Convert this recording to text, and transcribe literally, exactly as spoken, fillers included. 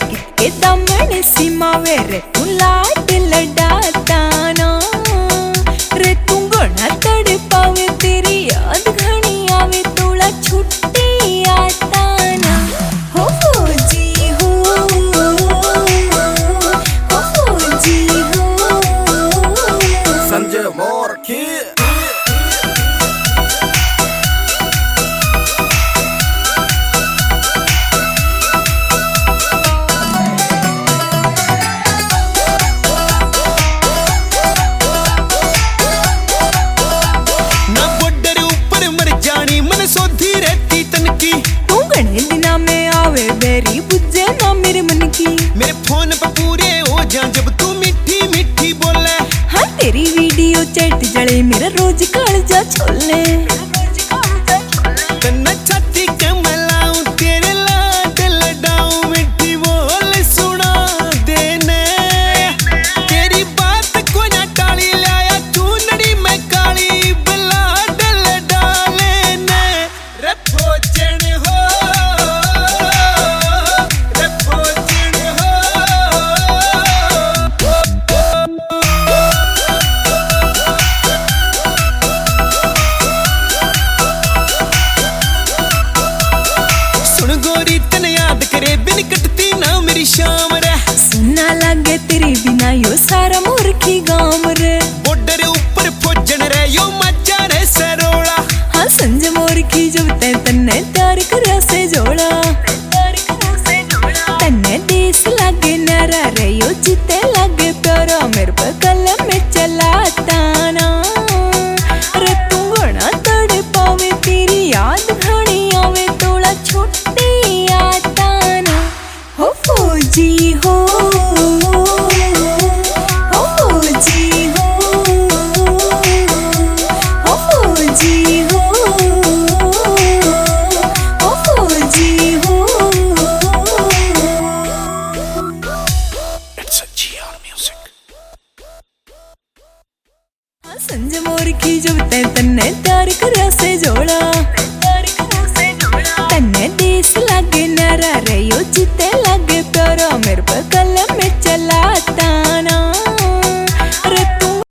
के दामन सीमा वे रे तू लाड लडाता ना रे तू गणा तड़ पावे तेरी याद घनी आवे तोला छुट्टी आता ना हो जी हो हो जी हो संजय मोरकी मेरी बुझे ना मेरे मन की मेरे फोन पे पूरे हो जा जब तू मीठी मीठी बोले। हाँ तेरी वीडियो चैट जले मेरा रोज कालजा छोले तन्ना छाती के मलाऊं तेरे लाड लडाऊं मीठी बोल सुना देने तेरी बात को ना टाली लाया चूनड़ी में काली बलाड लडाले ने रे भोजन हो बिन कटती ना मेरी शाम रे सुनना लगे तेरे बिना यो सारा मूर्खी गाँव रे बॉर्डर ऊपर फौजन रे यो मचा रे सरोड़ा। हाँ संजय मूर्खी जब तै तन्ने प्यार करा से जोड़ा तन्ने देश लागे नारा रे यो जीते लागे प्यारा मेरे पे कलम में चलाता ना रे तू गणा तड़ पावे तेरी याद घनी आवे तोला छुट्टी आता हो फौजी हो हो फौजी हो हो फौजी हो हो फौजी हो It's a G R music. हाँ संजय मूर्खी जब तै तन्ने प्यार करा से जोड़ा तन्ने देश लागे नारा रे यो जीते